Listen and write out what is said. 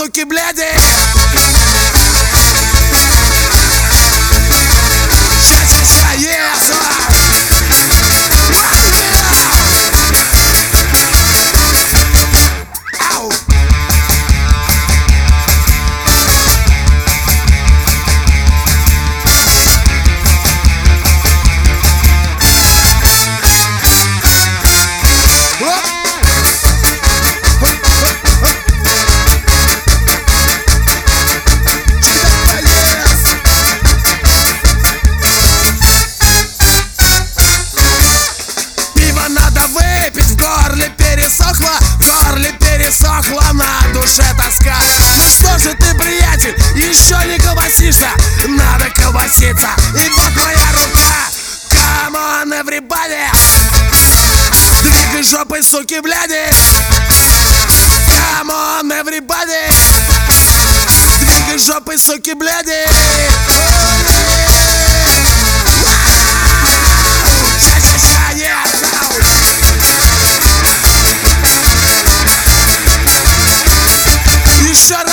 суки, бляди. Ша-ша-ша, yes. Ау. Пересохла, на душе тоска. Ну что же ты, приятель, еще не колбасишься? Надо колбаситься. И вот моя рука. Come on, everybody. Двигай жопой, суки, бляди. Come on, everybody. Двигай жопой, суки, бляди. Ша-ша-ша, yes. Еще раз.